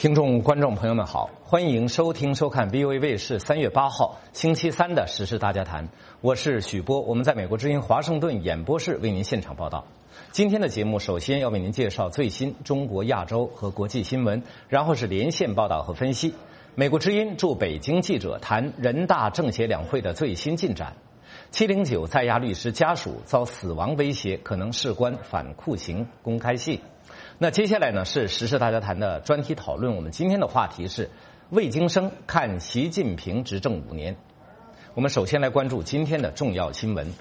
听众、观众朋友们好，欢迎收听、收看 VOA 卫视3月8号星期三的时事大家谈，我是许波，我们在美国之音华盛顿演播室为您现场报道。今天的节目首先要为您介绍最新中国、亚洲和国际新闻，然后是连线报道和分析。美国之音驻北京记者谈人大政协两会的最新进展。709在押律师家属遭死亡威胁，可能事关反酷刑公开信。那接下来呢是时事大家谈的专题讨论，我们今天的话题是魏京生看习近平执政5年。我们首先来关注今天的重要新闻。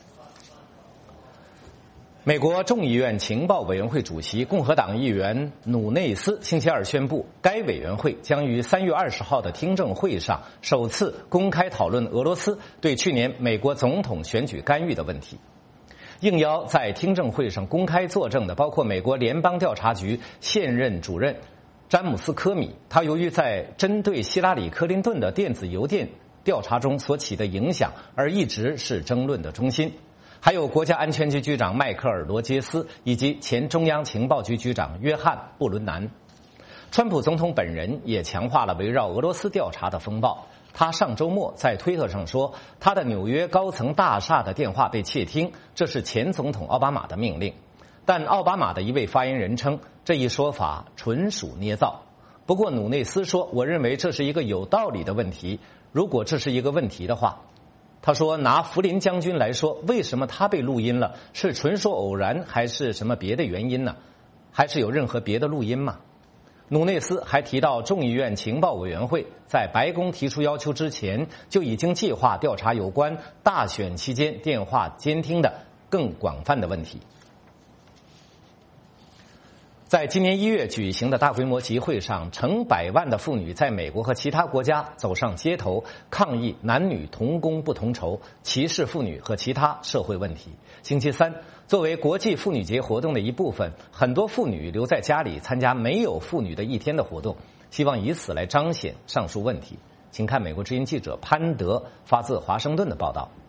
美国众议院情报委员会主席共和党议员努内斯星期二宣布，该委员会将于3月20号的听证会上首次公开讨论俄罗斯对去年美国总统选举干预的问题。应邀在听证会上公开作证的包括美国联邦调查局现任主任詹姆斯·科米，他由于在针对希拉里·克林顿的电子邮件调查中所起的影响而一直是争论的中心。还有国家安全局局长迈克尔·罗杰斯以及前中央情报局局长约翰·布伦南。川普总统本人也强化了围绕俄罗斯调查的风暴。他上周末在推特上说，他的纽约高层大厦的电话被窃听，这是前总统奥巴马的命令。但奥巴马的一位发言人称，这一说法纯属捏造。不过努内斯说，我认为这是一个有道理的问题。如果这是一个问题的话，他说拿福林将军来说，为什么他被录音了？是纯属偶然还是什么别的原因呢？还是有任何别的录音吗？努内斯还提到，众议院情报委员会在白宫提出要求之前，就已经计划调查有关大选期间电话监听的更广泛的问题。在今年1月举行的大规模集会上，成百万的妇女在美国和其他国家走上街头，抗议男女同工不同酬、歧视妇女和其他社会问题。星期三，作为国际妇女节活动的一部分，很多妇女留在家里参加没有妇女的一天的活动，希望以此来彰显上述问题。请看美国之音记者潘德发自华盛顿的报道。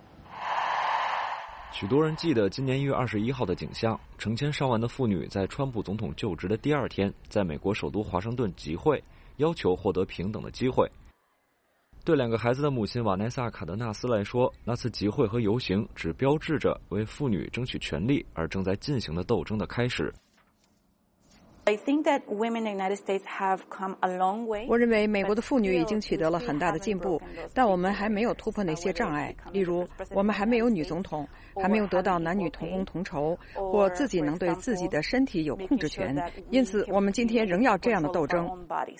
许多人记得今年1月21号的景象，成千上万的妇女在川普总统就职的第二天，在美国首都华盛顿集会，要求获得平等的机会。对2个孩子的母亲瓦奈萨·卡德纳斯来说，那次集会和游行只标志着为妇女争取权利而正在进行的斗争的开始。 我认为美国的妇女已经取得了很大的进步，但我们还没有突破那些障碍，例如我们还没有女总统，还没有得到男女同工同酬，或自己能对自己的身体有控制权，因此我们今天仍要这样的斗争。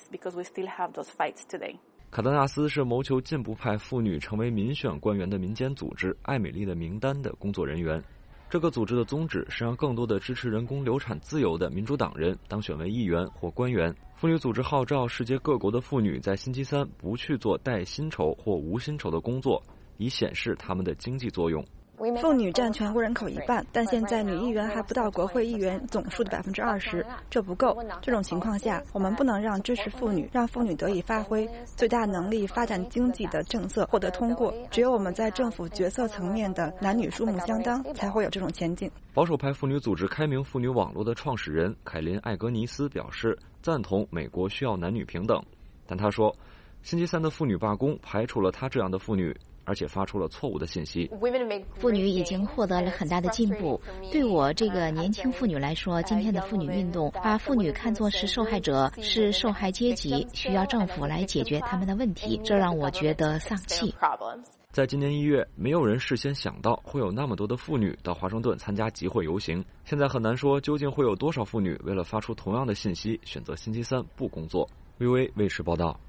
卡德纳斯是谋求进步派妇女成为民选官员的民间组织艾美丽的名单的工作人员。这个组织的宗旨是让更多的支持人工流产自由的民主党人当选为议员或官员。妇女组织号召世界各国的妇女在星期三不去做带薪酬或无薪酬的工作，以显示他们的经济作用。 妇女占全国人口1半，但现在女议员还不到国会议员总数的20%，这不够。这种情况下，我们不能让支持妇女、让妇女得以发挥最大能力发展经济的政策获得通过。只有我们在政府决策层面的男女数目相当，才会有这种前进。 保守派妇女组织开明妇女网络的创始人凯琳·艾格尼斯表示，赞同美国需要男女平等，但他说，星期三的妇女罢工排除了他这样的妇女，而且发出了错误的信息。 妇女已经获得了很大的进步。对我这个年轻妇女来说，今天的妇女运动把妇女看作是受害者，是受害阶级，需要政府来解决他们的问题，这让我觉得丧气。 在今年1月，没有人事先想到会有那么多的妇女到华盛顿参加集会游行。现在很难说究竟会有多少妇女为了发出同样的信息，选择星期三不工作。VOA 卫视报道。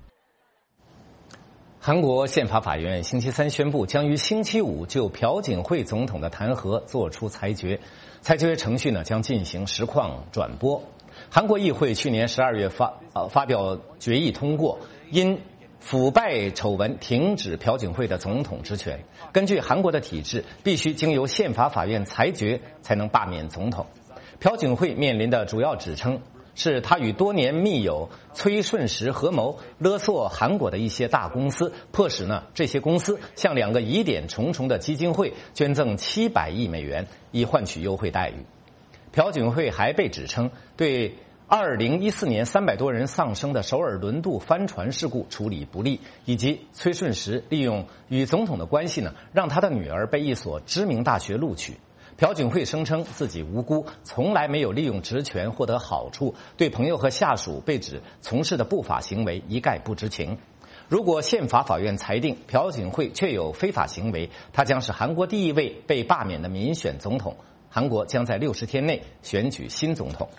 韩国宪法法院星期三宣布，将于星期五就朴槿惠总统的弹劾作出裁决。裁决程序呢将进行实况转播。韩国议会去年12月发表决议通过，因腐败丑闻停止朴槿惠的总统职权。根据韩国的体制，必须经由宪法法院裁决才能罢免总统。朴槿惠面临的主要指称是他与多年密友崔顺实合谋勒索韩国的一些大公司，迫使这些公司向2个疑点重重的基金会捐赠700亿美元，以换取优惠待遇。朴槿惠还被指称对 2014年300多人丧生的首尔轮渡帆船事故处理不力，以及崔顺实利用与总统的关系呢，让他的女儿被一所知名大学录取。朴槿惠声称自己无辜，从来没有利用职权获得好处，对朋友和下属被指从事的不法行为一概不知情。如果宪法法院裁定朴槿惠确有非法行为，她将是韩国第一位被罢免的民选总统。韩国将在60天内选举新总统。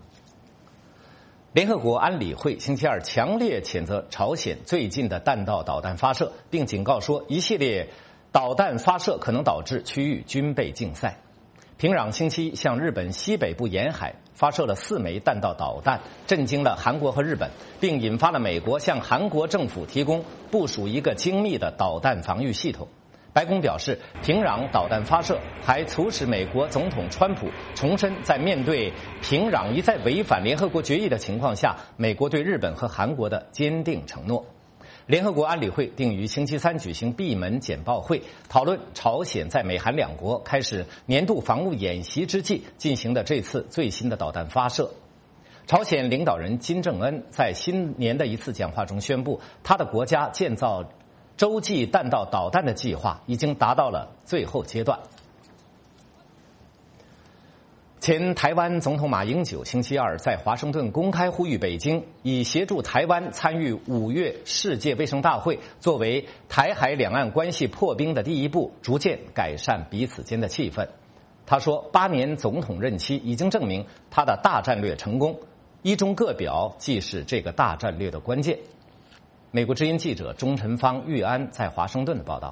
联合国安理会星期二强烈谴责朝鲜最近的弹道导弹发射，并警告说一系列导弹发射可能导致区域军备竞赛。平壤星期一向日本西北部沿海发射了4枚弹道导弹，震惊了韩国和日本，并引发了美国向韩国政府提供部署一个精密的导弹防御系统。白宫表示，平壤导弹发射还促使美国总统川普重申，在面对平壤一再违反联合国决议的情况下，美国对日本和韩国的坚定承诺。联合国安理会定于星期三举行闭门简报会，讨论朝鲜在美韩两国开始年度防务演习之际进行的这次最新的导弹发射。朝鲜领导人金正恩在新年的一次讲话中宣布，他的国家建造洲际弹道导弹的计划已经达到了最后阶段。前台湾总统马英九星期二在华盛顿公开呼吁北京以协助台湾参与5月世界卫生大会作为台海两岸关系破冰的第一步，逐渐改善彼此间的气氛。他说，8年总统任期已经证明他的大战略成功，一中各表既是这个大战略的关键。美国之音记者钟晨芳、玉安在华盛顿的报道。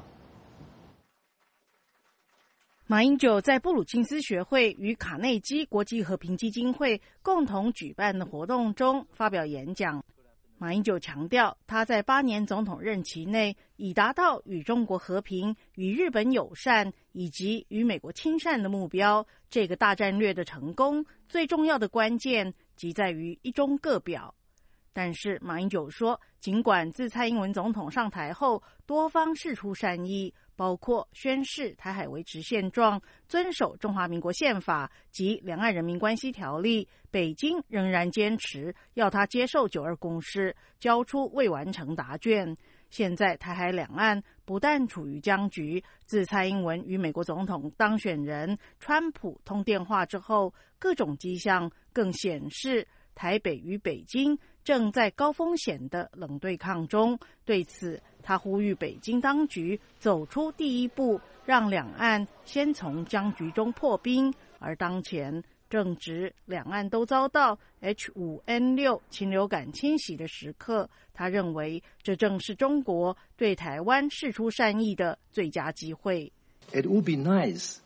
马英九在布鲁金斯学会与卡内基国际和平基金会共同举办的活动中发表演讲。马英九强调，他在8年总统任期内已达到与中国和平、与日本友善以及与美国亲善的目标。这个大战略的成功，最重要的关键即在于一中各表。但是马英九说，尽管自蔡英文总统上台后多方释出善意，包括宣示台海维持现状、遵守中华民国宪法及两岸人民关系条例，北京仍然坚持要他接受9·2共识，交出未完成答卷。现在台海两岸不但处于僵局，自蔡英文与美国总统当选人川普通电话之后，各种迹象更显示台北与北京正在高风险的冷对抗中。对此，他呼吁北京当局走出第一步，让两岸先从僵局中破冰。而当前正值两岸都遭到 H5N6 禽流感侵袭的时刻，他认为这正是中国对台湾释出善意的最佳机会。 It would be nice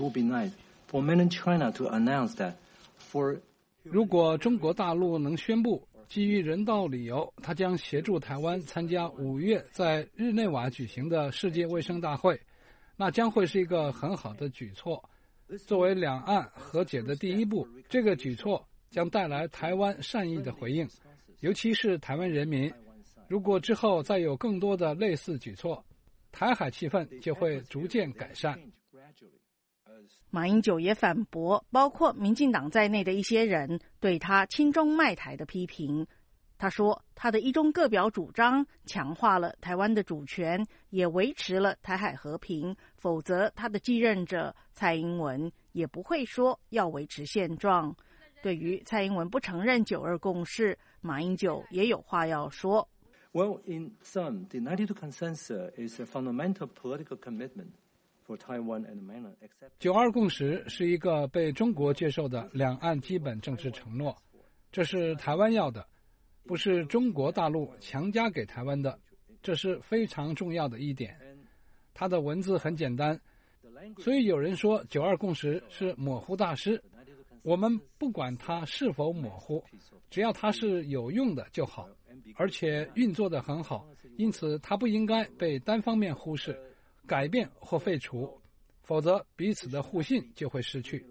for mainland China to announce that for 如果中国大陆能宣布基于人道理由，他将协助台湾参加5月在日内瓦举行的世界卫生大会，那将会是一个很好的举措。作为两岸和解的第一步，这个举措将带来台湾善意的回应，尤其是台湾人民。如果之后再有更多的类似举措，台海气氛就会逐渐改善。 马英九也反驳包括民进党在内的一些人对他亲中卖台的批评。他说，他的一中各表主张强化了台湾的主权，也维持了台海和平，否则他的继任者蔡英文也不会说要维持现状。对于蔡英文不承认9·2共识，马英九也有话要说。 Well, in sum, the 92 consensus is a fundamental political commitment for Taiwan and mainland accept. 9·2共识是一个被中国接受的两岸基本政治承诺，这是台湾要的，不是中国大陆强加给台湾的，这是非常重要的一点。它的文字很简单，所以有人说9·2共识是模糊大师。我们不管它是否模糊，只要它是有用的就好，而且运作得很好，因此它不应该被单方面忽视、改变或废除，否则彼此的互信就会失去。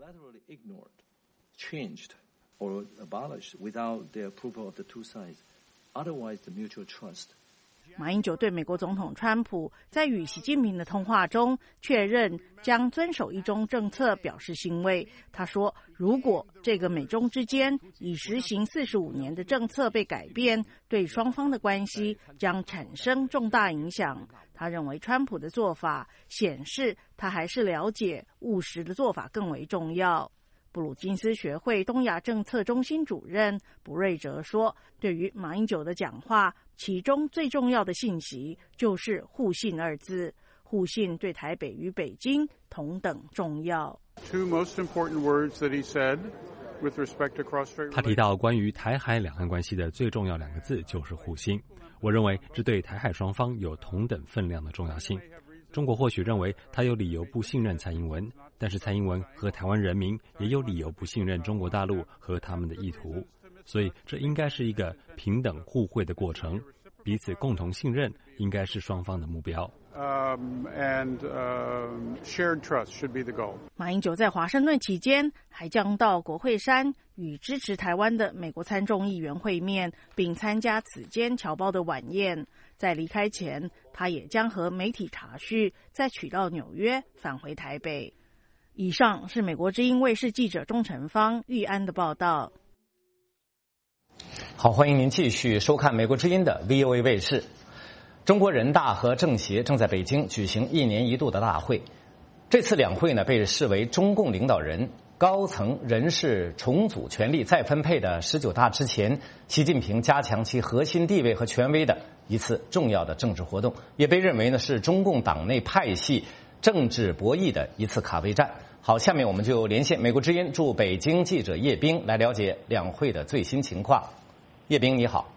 Changed or abolished without the approval of the two sides. Otherwise, the mutual trust 马英九对美国总统川普在与习近平的通话中确认将遵守一中政策表示欣慰。他说，如果这个美中之间已实行45年的政策被改变，对双方的关系将产生重大影响。他认为川普的做法显示他还是了解务实的做法更为重要。布鲁金斯学会东亚政策中心主任卜瑞哲说，对于马英九的讲话，其中最重要的信息就是互信二字，互信对台北与北京同等重要。 他提到关于台海两岸关系的最重要2个字就是互信，我认为这对台海双方有同等分量的重要性。中国或许认为他有理由不信任蔡英文，但是蔡英文和台湾人民也有理由不信任中国大陆和他们的意图，所以这应该是一个平等互惠的过程，彼此共同信任应该是双方的目标。 Shared trust should be the goal. 马英九在华盛顿期间还将到国会山与支持台湾的美国参众议员会面，并参加此间侨胞的晚宴。在离开前，他也将和媒体茶叙，再取到纽约返回台北。以上是美国之音卫视记者钟成芳、玉安的报道。 好，欢迎您继续收看美国之音的 VOA 卫视。中国人大和政协正在北京举行1年1度的大会。这次两会呢，被视为中共领导人高层人事重组权力再分配的19大之前，习近平加强其核心地位和权威的一次重要的政治活动，也被认为呢是中共党内派系政治博弈的一次卡位战。好，下面我们就连线美国之音驻北京记者叶冰来了解两会的最新情况。叶冰，你好。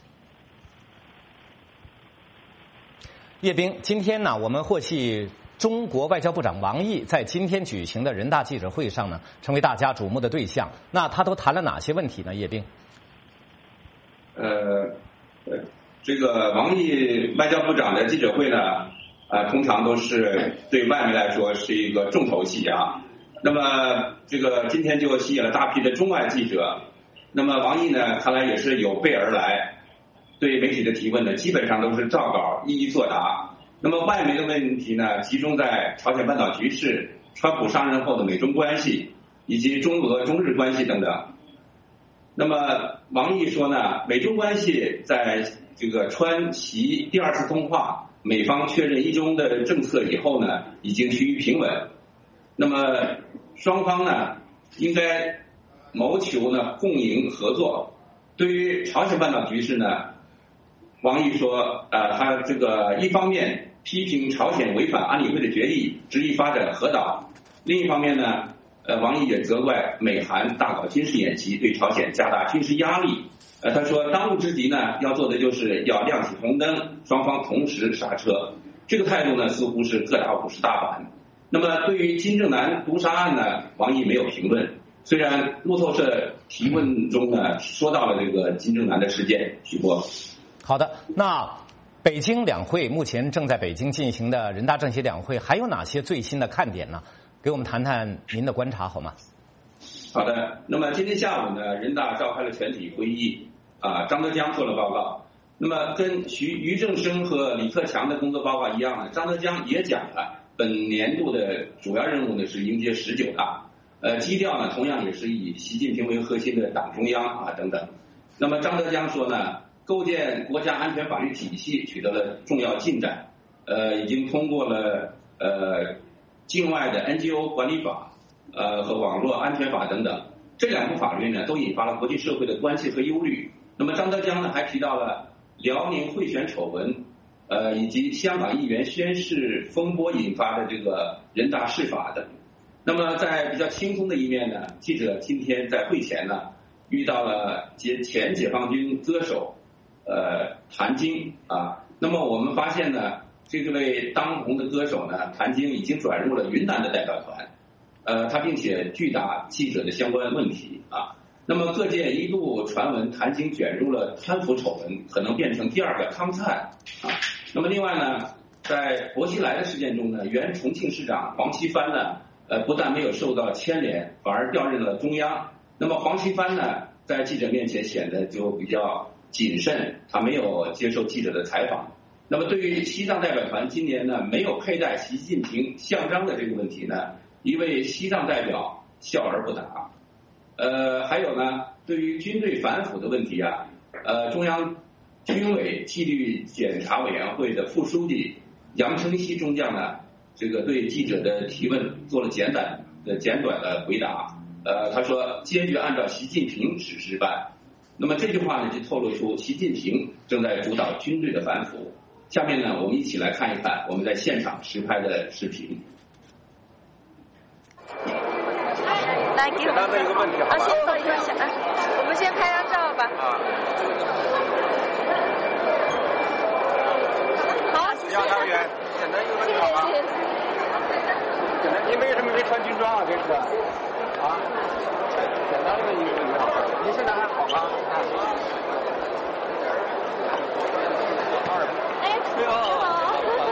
叶冰，今天呢，我们获悉中国外交部长王毅在今天举行的人大记者会上呢，成为大家瞩目的对象。那他都谈了哪些问题呢？叶冰。 这个王毅外交部长的记者会呢，通常都是对外媒来说是一个重头戏啊。那么这个今天就吸引了大批的中外记者。那么王毅呢，看来也是有备而来。对媒体的提问呢，基本上都是照稿一一作答。那么外媒的问题呢，集中在朝鲜半岛局势、川普上任后的美中关系，以及中俄、中日关系等等。那么王毅说呢，美中关系在这个川习第2次通话，美方确认一中的政策以后呢，已经趋于平稳。那么双方呢，应该谋求呢共赢合作。对于朝鲜半岛局势呢，王毅说，他这个一方面批评朝鲜违反安理会的决议，执意发展核岛；另一方面呢，王毅也责怪美韩大搞军事演习，对朝鲜加大军事压力。他说，当务之急呢，要做的就是要亮起红灯，双方同时刹车。这个态度呢，似乎是各打50大板。那么，对于金正男毒杀案呢，王毅没有评论。虽然路透社提问中呢，说到了这个金正男的事件。许波。 好的，那北京两会目前正在北京进行的人大政协两会，还有哪些最新的看点呢？给我们谈谈您的观察好吗？ 好的，那么今天下午呢，人大召开了全体会议，张德江做了报告。那么跟俞正声和李克强的工作报告一样呢，张德江也讲了本年度的主要任务呢是迎接19大，基调呢同样也是以习近平为核心的党中央等等。那么张德江说呢，构建国家安全法律体系取得了重要进展，已经通过了境外的 NGO 管理法和网络安全法等等。这2部法律呢都引发了国际社会的关切和忧虑。那么张德江呢还提到了辽宁贿选丑闻，以及香港议员宣誓风波引发的这个人大释法等。那么在比较轻松的一面呢，记者今天在会前呢遇到了前解放军歌手谭晶那么我们发现呢，这位当红的歌手呢，谭晶已经转入了云南的代表团，他并且拒答记者的相关问题那么各界一度传闻谭晶卷入了贪腐丑闻，可能变成第2个汤灿那么另外呢，在薄熙来的事件中呢，原重庆市长黄奇帆呢，不但没有受到牵连，反而调任了中央。那么黄奇帆呢，在记者面前显得就比较谨慎，他没有接受记者的采访。 那么对于西藏代表团今年呢没有佩戴习近平像章的这个问题呢，一位西藏代表笑而不答。还有呢，对于军队反腐的问题啊，中央军委纪律检查委员会的副书记杨承锡中将呢，这个对记者的提问做了简短的回答。他说坚决按照习近平指示办。那么这句话呢，就透露出习近平正在主导军队的反腐。下面呢，我们一起来看一看我们在现场实拍的视频。 来，给我们一个问题好吧？先放一下，我们先拍张照吧。好，谢谢。杨大员，简单一个问题好吗？简单，您为什么没穿军装啊？这是啊？简单的问一个问题好吗？您现在还好吗？你好。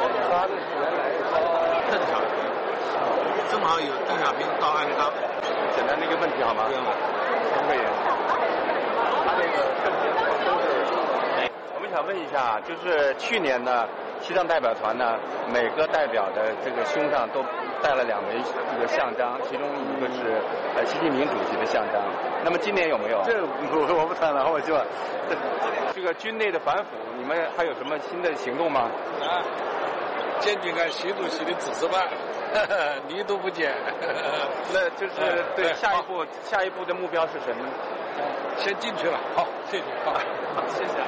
邓小平，正好有邓小平到鞍钢。简单的一个问题好吗？不用了。陈委员，他这个证件都是。我们想问一下，就是去年呢，西藏代表团呢，每个代表的这个胸上都带了2枚这个像章，其中一个是习近平主席的像章。那么今年有没有？这我不谈了，我希望这个军内的反腐，你们还有什么新的行动吗？坚决按习主席的指示办，你都不坚。那就是对下一步的目标是什么？先进去了。好，谢谢。好，谢谢。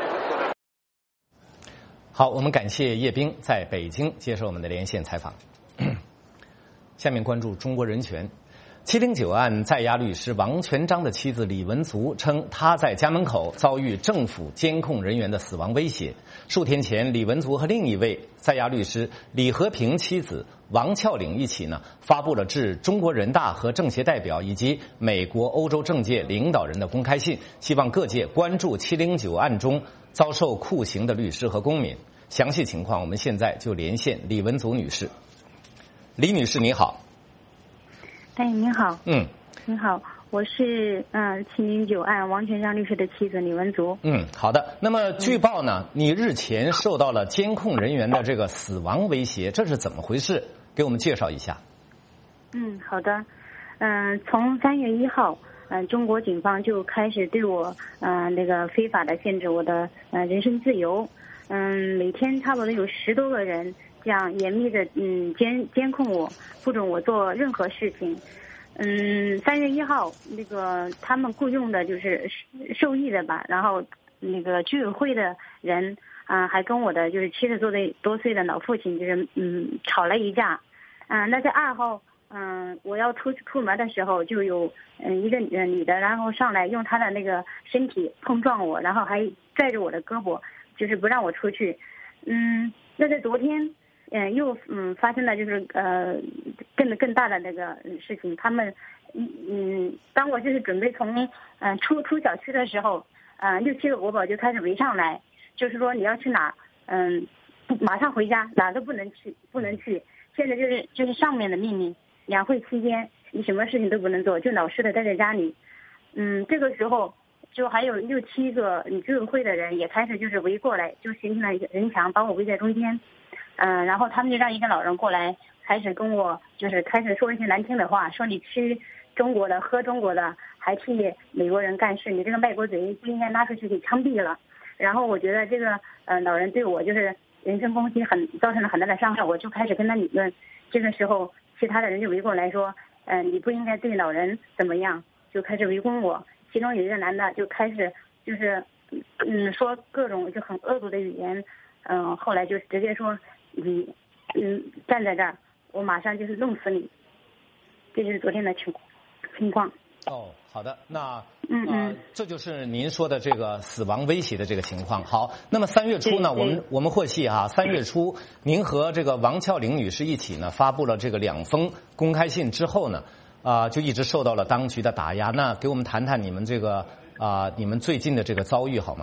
好，我们感谢叶冰在北京接受我们的连线采访。下面关注中国人权。709案在押律师王全璋的妻子李文足称，他在家门口遭遇政府监控人员的死亡威胁。数天前，李文足和另一位在押律师李和平妻子王峭岭一起呢，发布了致中国人大和政协代表以及美国、欧洲政界领导人的公开信，希望各界关注709案中遭受酷刑的律师和公民。详细情况，我们现在就连线李文足女士。李女士，你好。 哎，您好。您好，我是709案王全璋律师的妻子李文足。 好的。那么据报呢，你日前受到了监控人员的这个死亡威胁，这是怎么回事？给我们介绍一下。 好的。从3月1号，中国警方就开始对我那个非法的限制我的人身自由。每天差不多有10多个人这样严密的监控我，不准我做任何事情。3月1号，那个他们雇佣的就是受益的吧，然后那个居委会的人还跟我的就是70多岁的老父亲就是吵了一架。那在2号，我要出门的时候，就有一个女的，然后上来用她的那个身体碰撞我，然后还拽着我的胳膊，就是不让我出去。那在昨天。又发生了就是更大的那个事情。他们当我就是准备从出小区的时候，6、7个国保就开始围上来，就是说你要去哪马上回家，哪都不能去。现在就是上面的命令，两会期间你什么事情都不能做，就老实的待在家里。这个时候就还有6、7个居委会的人也开始就是围过来，就形成了一个人墙，把我围在中间。然后他们就让一个老人过来，开始跟我就是开始说一些难听的话，说你吃中国的喝中国的，还替美国人干事，你这个卖国贼不应该拉出去给枪毙了。然后我觉得这个老人对我就是人身攻击造成了很大的伤害，我就开始跟他理论。这个时候其他的人就围过来说，你不应该对老人怎么样，就开始围攻我。其中有一个男的就开始就是说各种就很恶毒的语言，后来就直接说你站在这儿，我马上就是弄死你。这就是昨天的情况。 好的，那这就是您说的这个死亡威胁的这个情况。好，那么3月初呢，我们获悉3月初您和这个王峭岭女士一起呢发布了这个2封公开信之后呢，就一直受到了当局的打压。那给我们谈谈你们这个你们最近的这个遭遇好吗？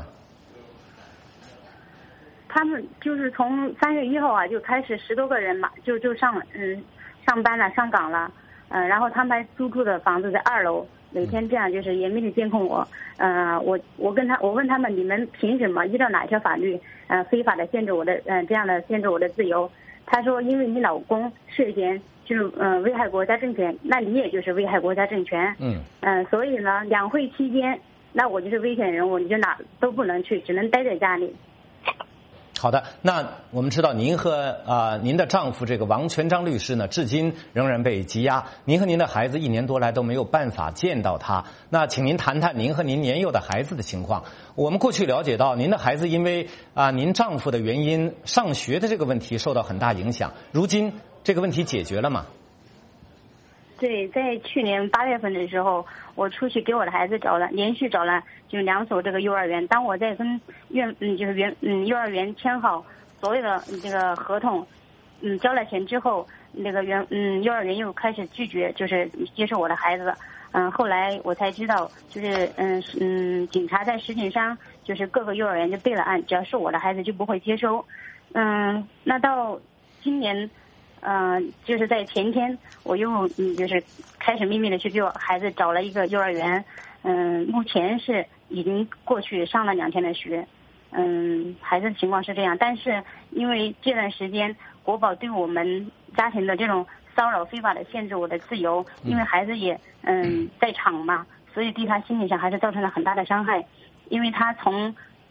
他们就是从3月1号就开始10多个人嘛，就上班了，上岗了，然后他们还租住的房子在2楼， 每天这样就是严密的监控我。我问他们，你们凭什么依照哪条法律非法的限制我的这样的限制我的自由？他说，因为你老公涉嫌就是危害国家政权，那你也就是危害国家政权。所以呢，两会期间，那我就是危险人物，你就哪都不能去，只能待在家里。 好的，那我们知道您和您的丈夫这个王全璋律师呢，至今仍然被羁押。您和您的孩子1年多来都没有办法见到他。那请您谈谈您和您年幼的孩子的情况。我们过去了解到，您的孩子因为您丈夫的原因上学的这个问题受到很大影响。如今这个问题解决了吗？ 对，在去年8月份的时候，我出去给我的孩子连续找了就2所这个幼儿园。当我在跟幼儿园签好所有的这个合同，交了钱之后，那个幼儿园又开始拒绝，就是接受我的孩子。后来我才知道，就是警察在实景上就是各个幼儿园就备了案，只要是我的孩子就不会接收。那到今年。就是在前天，我又就是开始秘密的去给我孩子找了一个幼儿园，目前是已经过去上了2天的学，孩子的情况是这样，但是因为这段时间国保对我们家庭的这种骚扰、非法的限制我的自由，因为孩子也在场嘛，所以对他心理上还是造成了很大的伤害，因为他从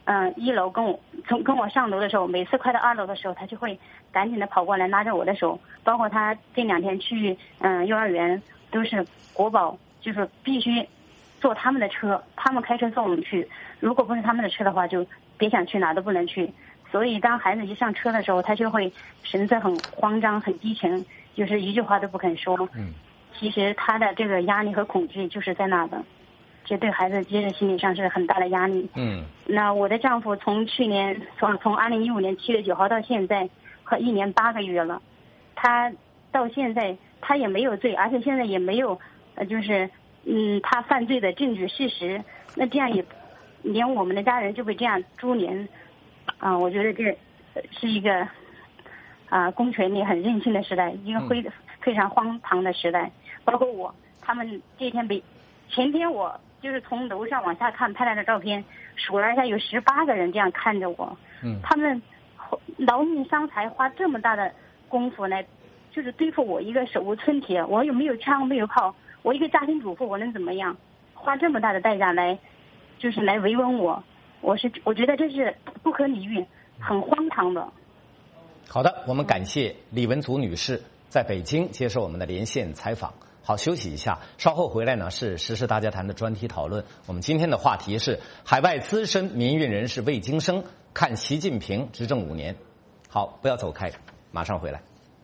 1楼跟我上楼的时候，每次快到2楼的时候，他就会赶紧的跑过来拉着我的手。包括他这2天去幼儿园都是国保，就是必须坐他们的车，他们开车送我们去。如果不是他们的车的话，就别想去哪都不能去。所以当孩子一上车的时候，他就会神色很慌张、很激情，就是一句话都不肯说。其实他的这个压力和恐惧就是在那的。这对孩子其实心理上是很大的压力。那我的丈夫从去年从2015年7月9号到现在，快1年8个月了，他到现在他也没有罪，而且现在也没有就是他犯罪的证据事实。那这样也连我们的家人就被这样株连我觉得这是一个公权力很任性的时代，一个非常荒唐的时代。包括他们前天我就是从楼上往下看拍来的照片，数了一下有18个人这样看着我。他们劳民伤财，花这么大的功夫来就是对付我一个手无寸铁，我又没有枪没有炮，我一个家庭主妇我能怎么样？花这么大的代价来围vấn我，我觉得这是不可理喻，很荒唐的。 好的，我们感谢李文祖女士在北京接受我们的连线采访。好，休息一下，稍后回来呢是时事大家谈的专题讨论。我们今天的话题是海外资深民运人士魏京生看习近平执政5年。好，不要走开，马上回来。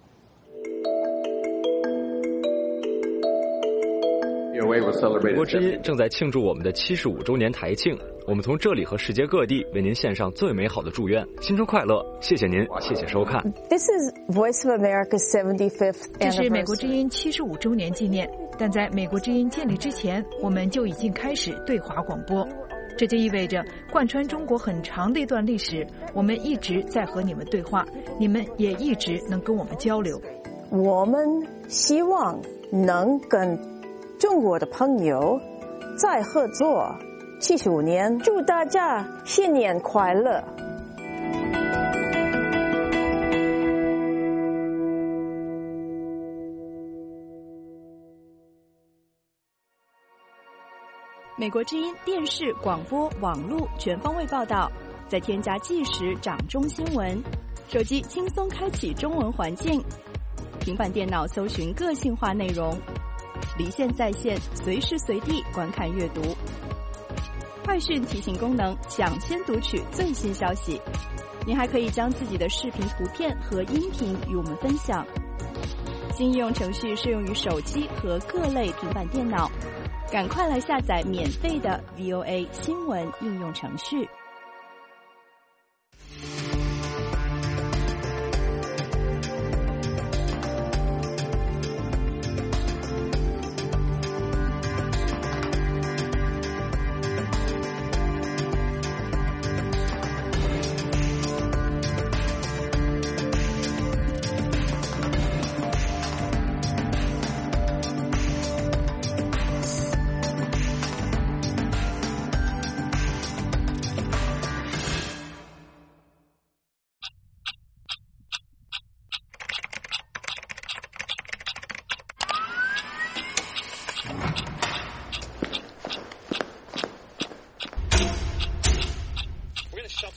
美国之音正在庆祝我们的75周年台庆，我们从这里和世界各地为您献上最美好的祝愿，新春快乐！谢谢您，谢谢收看。 This is Voice of America's 75th anniversary. 这是美国之音75周年纪念，但在美国之音建立之前，我们就已经开始对华广播。这就意味着，贯穿中国很长的一段历史，我们一直在和你们对话，你们也一直能跟我们交流。 我们希望能跟中国的朋友再合作75年，祝大家新年快乐。 美国之音电视、广播、网络全方位报道，再添加即时掌中新闻，手机轻松开启中文环境，平板电脑搜寻个性化内容，离线在线，随时随地观看阅读。快讯提醒功能，抢先读取最新消息。您还可以将自己的视频、图片和音频与我们分享。新应用程序适用于手机和各类平板电脑，赶快来下载免费的 VOA 新闻应用程序。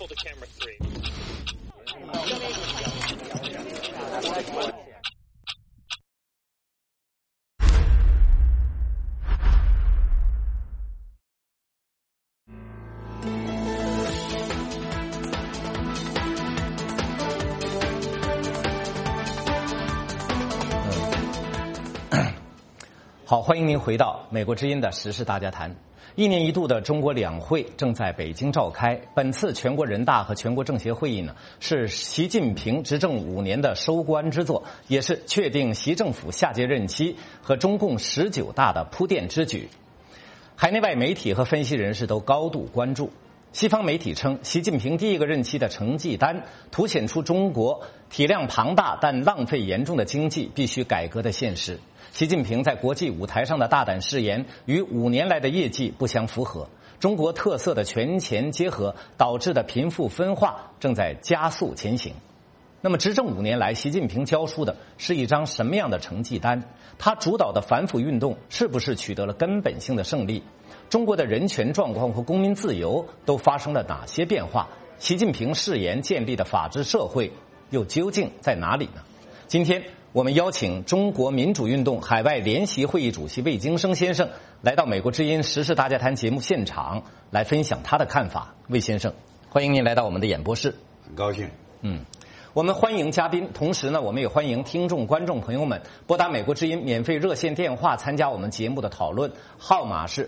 好，欢迎您回到美国之音的时事大家谈。1年1度的中国两会正在北京召开。本次全国人大和全国政协会议呢，是习近平执政5年的收官之作，也是确定习政府下届任期和中共19大的铺垫之举。海内外媒体和分析人士都高度关注。西方媒体称，习近平第一个任期的成绩单凸显出中国体量庞大但浪费严重的经济必须改革的现实。习近平在国际舞台上的大胆誓言与5年来的业绩不相符合，中国特色的权钱结合导致的贫富分化正在加速前行。那么执政5年来，习近平交出的是一张什么样的成绩单？他主导的反腐运动是不是取得了根本性的胜利？中国的人权状况和公民自由都发生了哪些变化？习近平誓言建立的法治社会又究竟在哪里呢？今天我们邀请中国民主运动海外联席会议主席魏京生先生来到美国之音时事大家谈节目现场，来分享他的看法。魏先生，欢迎您来到我们的演播室。 很高兴。 我们欢迎嘉宾，同时呢，我们也欢迎听众观众朋友们拨打美国之音免费热线电话参加我们节目的讨论，号码是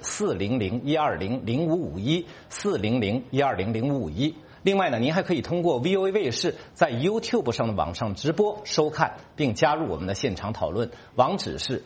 400-120-0551，400-120-0551。另外呢，您还可以通过 VOA 卫视在 YouTube 上的网上直播收看，并加入我们的现场讨论，网址是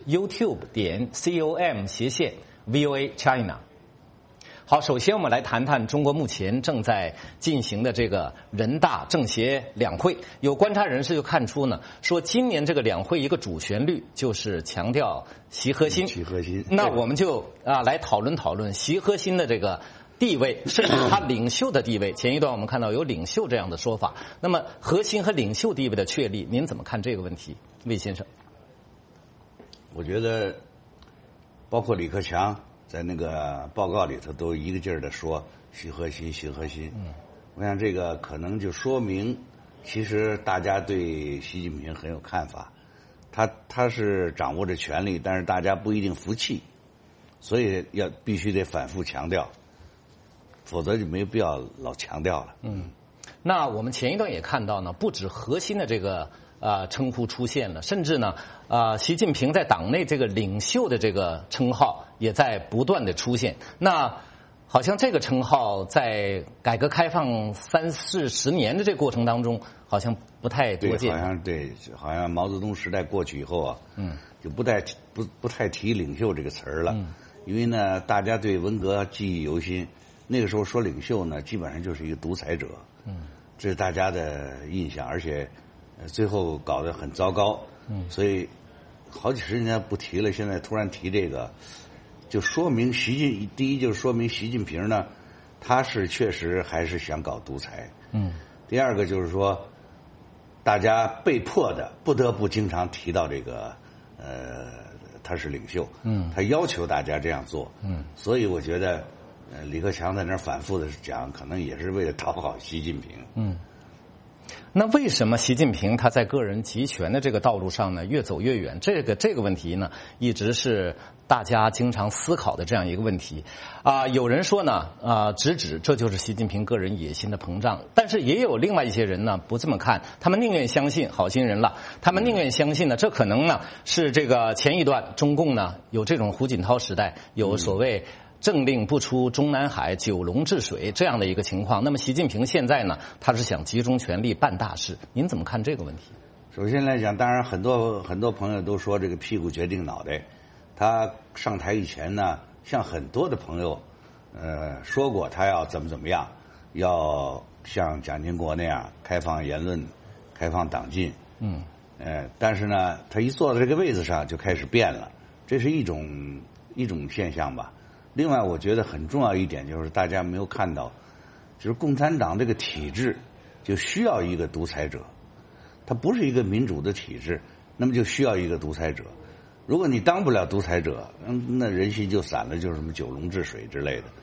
youtube.com/VOA China。好，首先我们来谈谈中国目前正在进行的这个人大政协两会。有观察人士就看出呢，说今年这个两会一个主旋律就是强调习核心。 习核心。 那我们就来讨论讨论习核心的这个地位，甚至他领袖的地位。前一段我们看到有领袖这样的说法，那么核心和领袖地位的确立，您怎么看这个问题，魏先生？ 我觉得，包括李克强在那个报告里头都一个劲儿的说习核心，习核心。我想这个可能就说明，其实大家对习近平很有看法，他是掌握着权力，但是大家不一定服气，所以必须得反复强调，否则就没有必要老强调了。 那我们前一段也看到呢，不止核心的这个称呼出现了，甚至呢习近平在党内这个领袖的这个称号也在不断的出现。那好像这个称号在改革开放30-40年的这个过程当中好像不太多见。 好像毛泽东时代过去以后就不太提领袖这个词儿了。因为呢大家对文革记忆犹新，那个时候说领袖呢基本上就是一个独裁者。这是大家的印象，而且最后搞得很糟糕。所以好几十年不提了，现在突然提这个，就说明第一就是说明习近平呢，他是确实还是想搞独裁。第二个就是说，大家被迫的不得不经常提到这个他是领袖。他要求大家这样做。所以我觉得李克强在那儿反复的讲，可能也是为了讨好习近平。 那为什么习近平他在个人集权的这个道路上呢越走越远？这个问题呢，一直是大家经常思考的这样一个问题。有人说呢，直指这就是习近平个人野心的膨胀，但是也有另外一些人呢不这么看，他们宁愿相信好心人了，他们宁愿相信呢，这可能呢是这个前一段中共呢有这种胡锦涛时代有所谓政令不出中南海，九龙治水这样的一个情况。那么习近平现在呢，他是想集中权力办大事，您怎么看这个问题？ 首先来讲，当然很多朋友都说这个屁股决定脑袋。他上台以前呢，像很多的朋友说过他要怎么样，要像蒋经国那样开放言论，开放党禁。但是呢，他一坐在这个位子上就开始变了，这是一种现象吧。另外我觉得很重要一点就是大家没有看到，就是共产党这个体制就需要一个独裁者，它不是一个民主的体制，那么就需要一个独裁者。如果你当不了独裁者，那人心就散了，就是什么九龙治水之类的。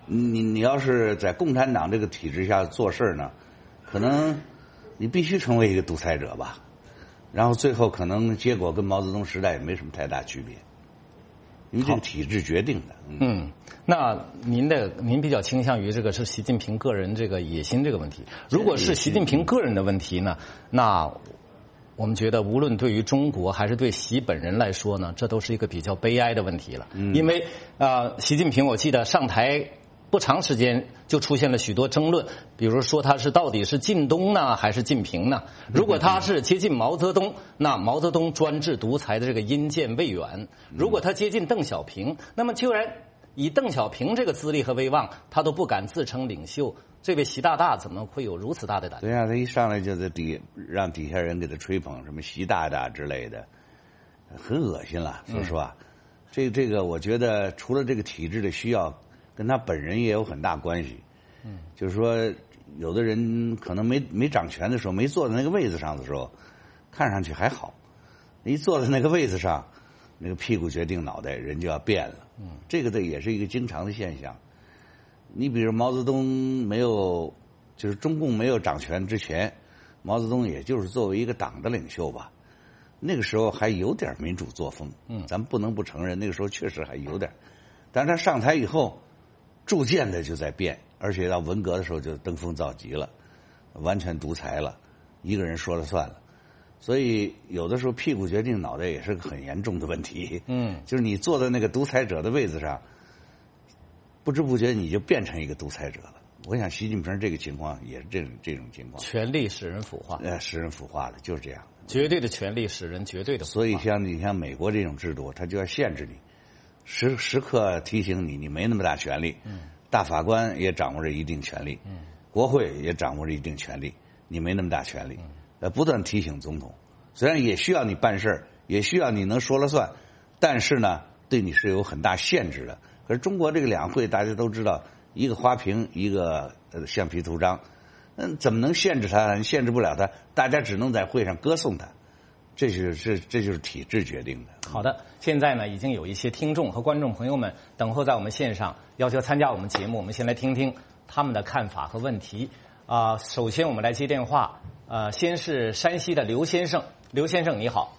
你要是在共产党这个体制下做事呢，可能你必须成为一个独裁者吧，然后最后可能结果跟毛泽东时代也没什么太大区别，因为这个体制决定的。 那您比较倾向于这个是习近平个人这个野心这个问题。如果是习近平个人的问题呢，那我们觉得无论对于中国还是对习本人来说呢，这都是一个比较悲哀的问题了。因为习近平我记得上台不长时间就出现了许多争论，比如说他是到底是晋东呢还是晋平呢？如果他是接近毛泽东，那毛泽东专制独裁的这个阴间未远；如果他接近邓小平，那么居然以邓小平这个资历和威望，他都不敢自称领袖，这位习大大怎么会有如此大的胆？ 对呀，他一上来就在让底下人给他吹捧什么习大大之类的，很恶心了。说实话，这个我觉得除了这个体制的需要，跟他本人也有很大关系。就是说，有的人可能没掌权的时候，没坐在那个位子上的时候，看上去还好；一坐在那个位子上，那个屁股决定脑袋，人就要变了。这个也是一个经常的现象。你比如毛泽东就是中共没有掌权之前，毛泽东也就是作为一个党的领袖吧，那个时候还有点民主作风。咱们不能不承认，那个时候确实还有点。但是他上台以后，逐渐的就在变，而且到文革的时候就登峰造极了，完全独裁了，一个人说了算了。所以有的时候屁股决定脑袋也是个很严重的问题。就是你坐在那个独裁者的位子上，不知不觉你就变成一个独裁者了。我想习近平这个情况也是这种情况。 权力使人腐化。 使人腐化了，就是这样。 绝对的权力使人绝对的腐化。 所以你像美国这种制度，它就要限制你，时刻提醒你没那么大权力。大法官也掌握着一定权力。国会也掌握着一定权力，你没那么大权力。不断提醒总统，虽然也需要你办事，也需要你能说了算，但是呢，对你是有很大限制的。可是中国这个两会大家都知道，一个花瓶，一个橡皮图章，怎么能限制他？限制不了他，大家只能在会上歌颂他。这就是体制决定的。 好的，现在呢，已经有一些听众和观众朋友们等候在我们线上，要求参加我们节目。我们先来听听他们的看法和问题。首先我们来接电话。先是山西的刘先生，刘先生你好。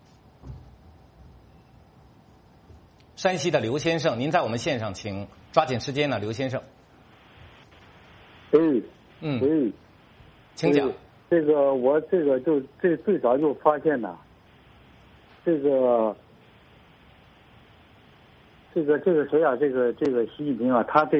山西的刘先生，您在我们线上，请抓紧时间呢，刘先生。请讲。 我最早就发现呢，这个谁啊，这个习近平啊，他在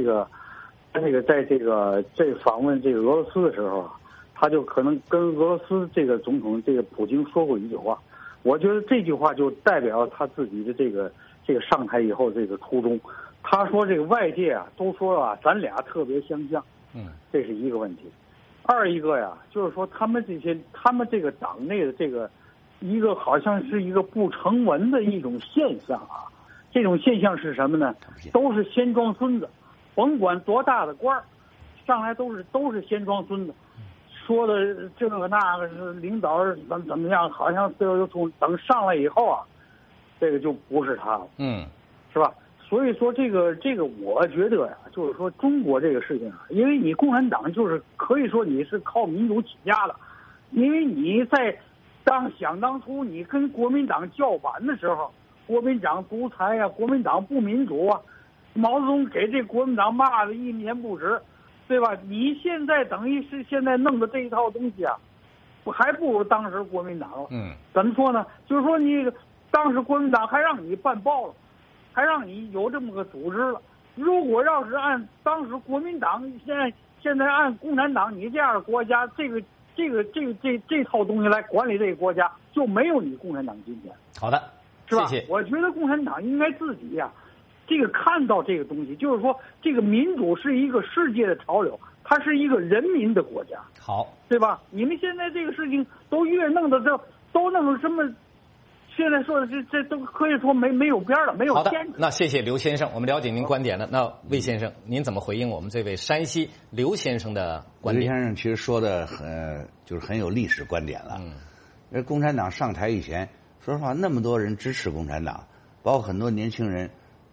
访问这个俄罗斯的时候啊，他就可能跟俄罗斯这个总统普京说过一句话，我觉得这句话就代表他自己的这个上台以后这个初衷。他说这个外界啊都说啊咱俩特别相像，这是一个问题。二一个呀，就是说他们这个党内的这个一个好像是一个不成文的一种现象啊。这种现象是什么呢？都是先装孙子，甭管多大的官儿，上来都是先装孙子，说的这个那个是领导怎么样，好像最后等上来以后啊，这个就不是他了，是吧？所以说这个我觉得呀，就是说中国这个事情啊，因为你共产党就是可以说你是靠民主起家的，因为你在想当初你跟国民党叫板的时候，国民党独裁啊，国民党不民主啊，毛泽东给这国民党骂的一言不值，对吧？你现在等于是现在弄的这一套东西啊，还不如当时国民党了。怎么说呢？就是说你当时国民党还让你办报了，还让你有这么个组织了。如果要是按当时国民党现在按共产党你这样的国家，这套东西来管理这个国家，就没有你共产党今天。 好的， 是吧？ 谢谢。 我觉得共产党应该自己呀，这个看到这个东西，就是说这个民主是一个世界的潮流，它是一个人民的国家。 好， 对吧？你们现在这个事情都越弄的都弄成什么？现在说的这都可以说没有边了，没有天。 好的，那谢谢刘先生，我们了解您观点了。那魏先生，您怎么回应我们这位山西刘先生的观点？ 刘先生其实说的就是很有历史观点了。因为共产党上台以前，说实话，那么多人支持共产党，包括很多年轻人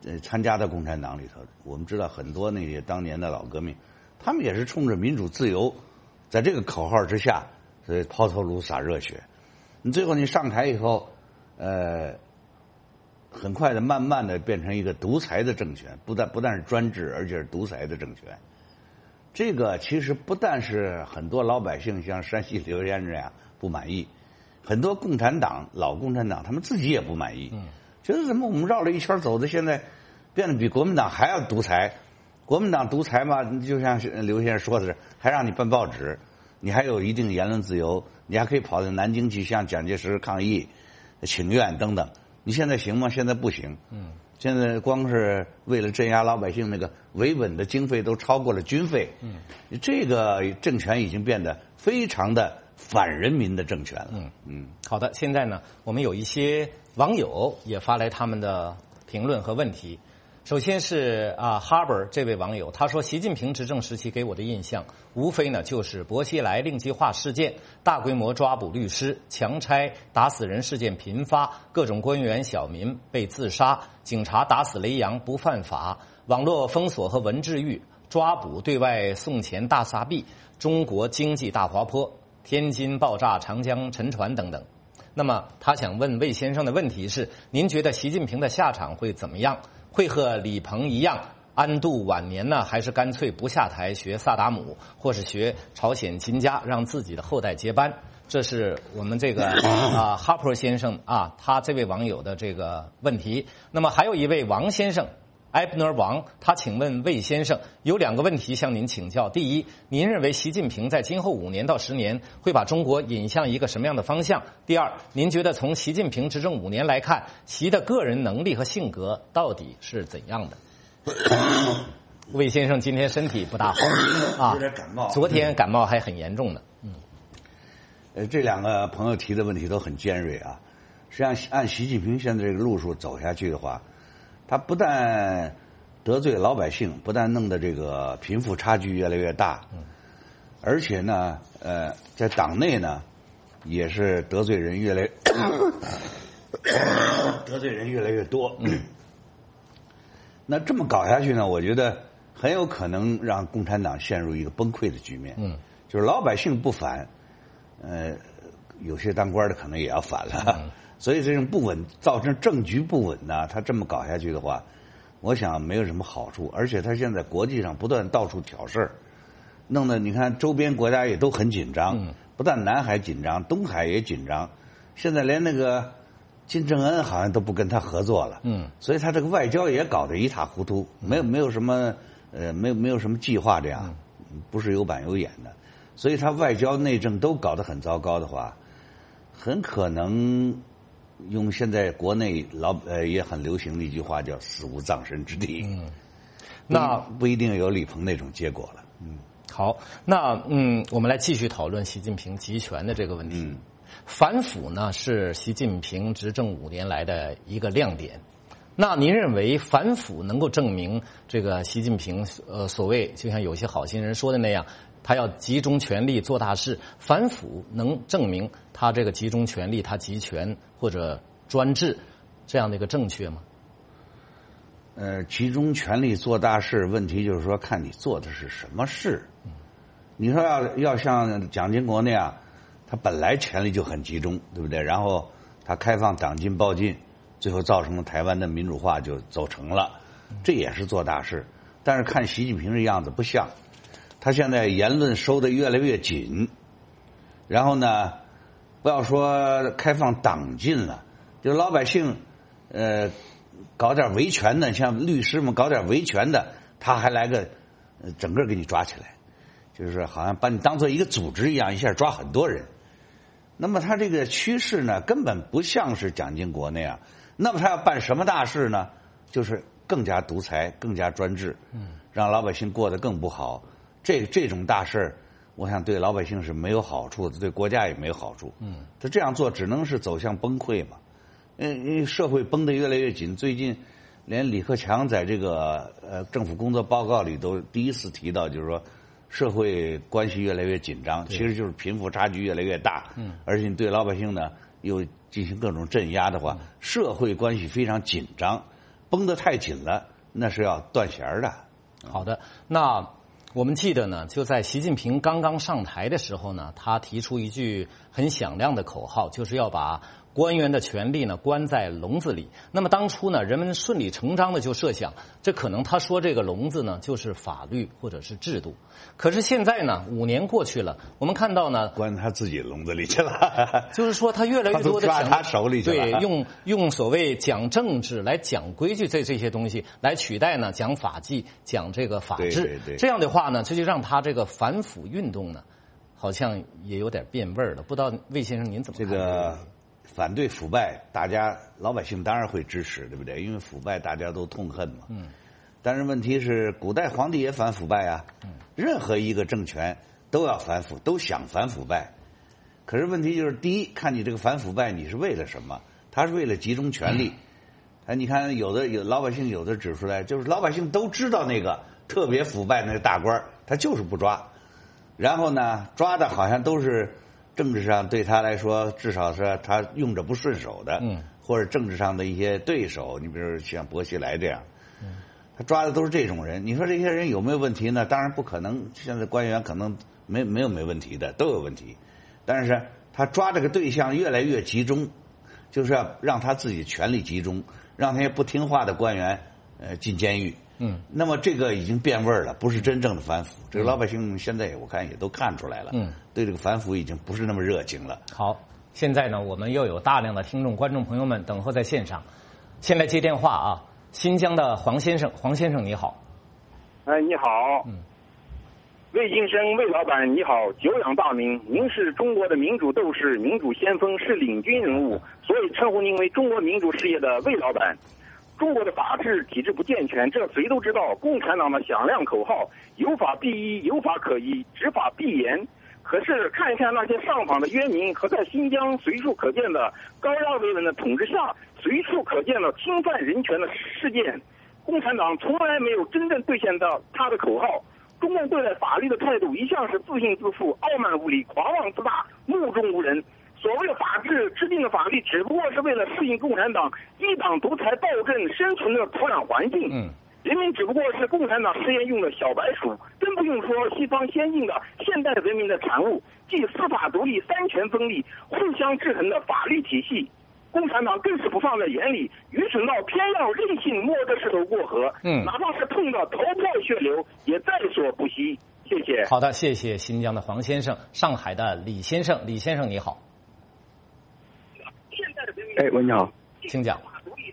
参加到共产党里头。我们知道很多那些当年的老革命，他们也是冲着民主自由，在这个口号之下，所以抛头颅洒热血。你最后你上台以后，很快的、慢慢的变成一个独裁的政权，不但是专制，而且是独裁的政权。这个其实不但是很多老百姓像山西刘先生这样不满意，很多老共产党他们自己也不满意，觉得怎么我们绕了一圈走的，现在变得比国民党还要独裁。国民党独裁嘛，就像刘先生说的是，还让你办报纸，你还有一定言论自由，你还可以跑到南京去向蒋介石抗议、请愿等等。你现在行吗？现在不行。现在光是为了镇压老百姓，那个维稳的经费都超过了军费。这个政权已经变得非常的反人民的政权了。 好的，现在呢，我们有一些网友也发来他们的评论和问题。首先是Harbor 这位网友，他说习近平执政时期给我的印象，无非呢就是薄熙来令计划事件、大规模抓捕律师、强拆打死人事件频发，各种官员小民被自杀，警察打死雷洋不犯法，网络封锁和文字狱、抓捕对外送钱大撒币，中国经济大滑坡，天津爆炸、长江沉船等等。那么他想问魏先生的问题是，您觉得习近平的下场会怎么样？会和李鹏一样安度晚年呢，还是干脆不下台学萨达姆，或是学朝鲜金家，让自己的后代接班？这是我们这个哈珀先生他这位网友的这个问题。那么还有一位王先生，埃布尔王，他请问魏先生有2个问题向您请教。第一，您认为习近平在今后5年到10年会把中国引向一个什么样的方向？第二，您觉得从习近平执政5年来看，习的个人能力和性格到底是怎样的？魏先生今天身体不大好有点感冒， 昨天感冒还很严重呢。 这2个朋友提的问题都很尖锐啊。实际上，按习近平现在这个路数走下去的话，他不但得罪老百姓，不但弄得这个贫富差距越来越大，而且呢，在党内呢，也是得罪人越来越多。那这么搞下去呢，我觉得很有可能让共产党陷入一个崩溃的局面。就是老百姓不反，有些当官的可能也要反了。所以这种不稳造成政局不稳呢，他这么搞下去的话，我想没有什么好处。而且他现在国际上不断到处挑事儿，弄得你看周边国家也都很紧张，不但南海紧张，东海也紧张。现在连那个金正恩好像都不跟他合作了。所以他这个外交也搞得一塌糊涂，没有什么没有什么计划，这样不是有板有眼的。所以他外交内政都搞得很糟糕的话，很可能用现在国内也很流行的一句话叫死无葬身之地。那不一定有李鹏那种结果了。 好，那我们来继续讨论习近平集权的这个问题。反腐呢是习近平执政5年来的一个亮点。那您认为反腐能够证明这个习近平所谓就像有些好心人说的那样，他要集中权力做大事，反腐能证明他这个集中权力，他集权或者专制这样的一个正确吗？ 集中权力做大事，问题就是说看你做的是什么事。你说要像蒋经国那样，他本来权力就很集中，对不对？然后他开放党禁报禁，最后造成了台湾的民主化就走成了，这也是做大事。但是看习近平这样子不像，他现在言论收得越来越紧，然后呢，不要说开放党禁了，就老百姓搞点维权的，像律师们搞点维权的，他还来个整个给你抓起来，就是好像把你当做一个组织一样，一下抓很多人。那么他这个趋势呢，根本不像是蒋经国那样。那么他要办什么大事呢？就是更加独裁，更加专制，让老百姓过得更不好。这种大事，我想对老百姓是没有好处的，对国家也没有好处。他这样做只能是走向崩溃嘛。因为社会绷得越来越紧，最近连李克强在这个政府工作报告里都第一次提到，就是说社会关系越来越紧张，其实就是贫富差距越来越大。而且你对老百姓呢又进行各种镇压的话，社会关系非常紧张， 绷得太紧了，那是要断弦的。 好的，那我们记得呢，就在习近平刚刚上台的时候呢，他提出一句很响亮的口号，就是要把官员的权力呢关在笼子里。那么当初呢，人们顺理成章的就设想，这可能他说这个笼子呢就是法律或者是制度。可是现在呢，5年过去了，我们看到呢， 关他自己笼子里去了。 就是说他越来越多的抓他手里去了。 对，用所谓讲政治来讲规矩这些东西来取代呢讲法纪、讲这个法治。 对， 这样的话呢，这就让他这个反腐运动呢，好像也有点变味了。不知道魏先生您怎么看？ 这个反对腐败，大家老百姓当然会支持，对不对？因为腐败大家都痛恨嘛。但是问题是，古代皇帝也反腐败啊。任何一个政权都要反腐，都想反腐败。可是问题就是，第一，看你这个反腐败你是为了什么？他是为了集中权力。你看有老百姓有的指出来，就是老百姓都知道那个特别腐败那个大官，他就是不抓。然后呢，抓的好像都是政治上对他来说，至少是他用着不顺手的，或者政治上的一些对手。你比如像薄熙来这样，他抓的都是这种人。你说这些人有没有问题呢？当然不可能。现在官员可能没问题的，都有问题。但是他抓这个对象越来越集中，就是要让他自己权力集中，让那些不听话的官员进监狱。那么这个已经变味了，不是真正的反腐。这个老百姓现在我看也都看出来了，对这个反腐已经不是那么热情了。 好，现在呢，我们又有大量的听众、观众朋友们等候在现场，先来接电话啊。新疆的黄先生你好。 你好。魏先生，魏老板你好，久仰大名，您是中国的民主斗士、民主先锋，是领军人物，所以称呼您为中国民主事业的魏老板。中国的法治体制不健全，这谁都知道。共产党的响亮口号有法必依，有法可依，执法必严。可是看一看那些上访的冤民和在新疆随处可见的高压维稳的统治下随处可见的侵犯人权的事件，共产党从来没有真正兑现到他的口号。中共对待法律的态度一向是自信自负、傲慢无礼、狂妄自大、目中无人。所谓的法治制定的法律，只不过是为了适应共产党一党独裁暴政生存的土壤环境。人民只不过是共产党实验用的小白鼠，真不用说西方先进的现代文明的产物，即司法独立、三权分立、互相制衡的法律体系。共产党更是不放在眼里，愚蠢到偏要任性摸着石头过河。哪怕是碰到头破血流，也在所不惜。谢谢。 好的，谢谢新疆的黄先生。上海的李先生你好。 喂，你好， 请讲。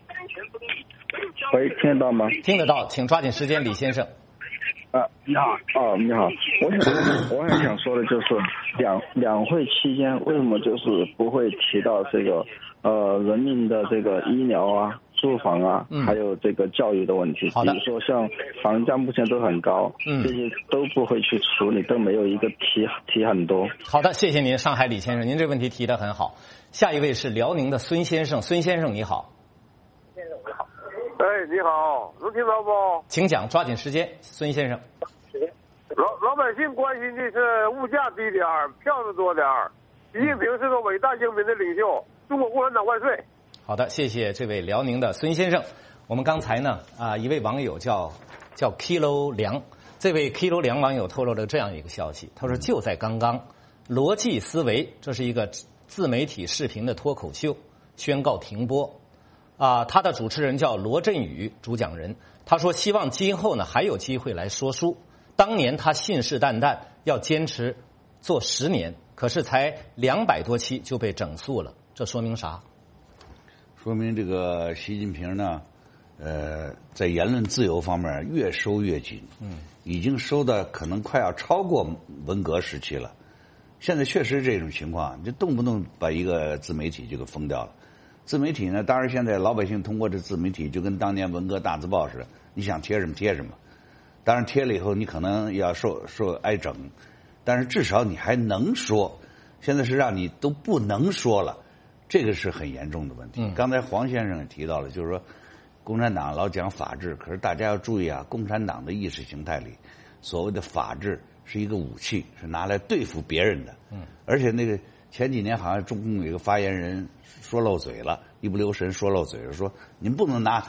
喂，听得到吗？ 听得到，请抓紧时间，李先生。 你好，你好，我很想说的就是两会期间为什么就是不会提到这个人民的这个医疗啊、住房啊，还有这个教育的问题。比如说像房价目前都很高，这些都不会去处理，都没有一个提很多。 好的，谢谢您，上海李先生，您这个问题提得很好。下一位是辽宁的孙先生你好。 你好，能听到不？ 请讲，抓紧时间，孙先生。 老百姓关心的是物价低点儿，票子多点儿。习近平是个伟大英明的领袖，中国共产党万岁！ 好的，谢谢这位辽宁的孙先生。我们刚才呢一位网友叫 Kilo 梁，这位 Kilo 梁网友透露了这样一个消息，他说就在刚刚，逻辑思维这是一个自媒体视频的脱口秀宣告停播。他的主持人叫罗振宇，主讲人。他说希望今后呢还有机会来说书。当年他信誓旦旦要坚持做10年，可是才200多期就被整肃了，这说明啥？ 说明这个习近平呢，在言论自由方面越收越紧，已经收的可能快要超过文革时期了。现在确实这种情况，你就动不动把一个自媒体就给封掉了。自媒体呢，当然现在老百姓通过这自媒体就跟当年文革大字报似的，你想贴什么贴什么。当然贴了以后你可能要受挨整，但是至少你还能说。现在是让你都不能说了，这个是很严重的问题。刚才黄先生也提到了，就是说共产党老讲法治，可是大家要注意啊，共产党的意识形态里所谓的法治是一个武器，是拿来对付别人的。而且那个前几年好像中共有一个发言人说漏嘴了，一不留神说漏嘴了，说您不能拿